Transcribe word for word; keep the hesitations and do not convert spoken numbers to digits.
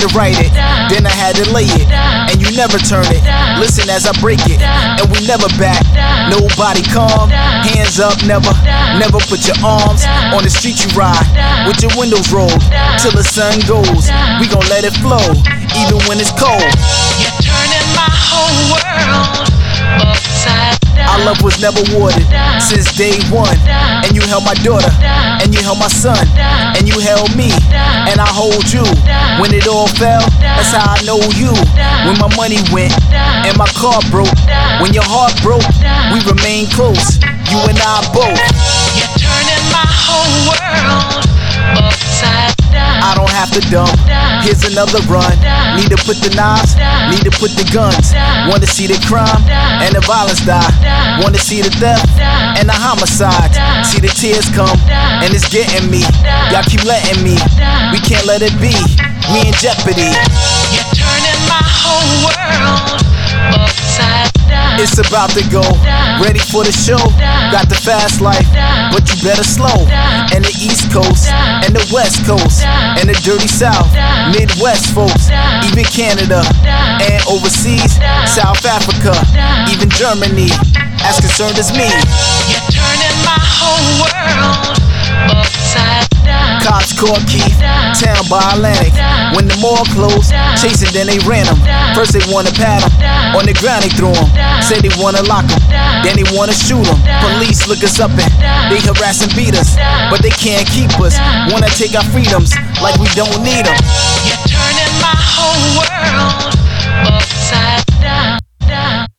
to write it, then I had to lay it, and you never turn it. Listen as I break it, and we never back. Nobody calm, hands up, never, never put your arms on the street you ride with your windows rolled till the sun goes. We gon' let it flow, even when it's cold. You're turning my whole world upside down. Our love was never watered since day one, and you held my daughter, and you held my son, and you held me, and I hold you. When it all fell, that's how I know you. When my money went and my car broke, when your heart broke, we remained close, you and I both. You're turning my whole world upside down. I don't have to dump, here's another run. Need to put the knives, need to put the guns. Want to see the crime and the violence die. Want to see the theft and the homicide. See the tears come and it's getting me. Y'all keep letting me, we can't let it be. We in jeopardy. You're turning my whole world upside down. It's about to go, ready for the show. Got the fast life, but you better slow. And the East Coast, and the West Coast, and the dirty South, Midwest folks, even Canada, and overseas, South Africa, even Germany, as concerned as me. You're turning my whole world upside down. Cops caught Keith, town by Atlantic. When the mall closed, chasing, then they ran him. First they wanna pat him, on the ground they threw him. Said they wanna lock him, then they wanna shoot him. Police look us up and they harass and beat us, but they can't keep us. Wanna take our freedoms like we don't need them. You're turning my whole world upside down.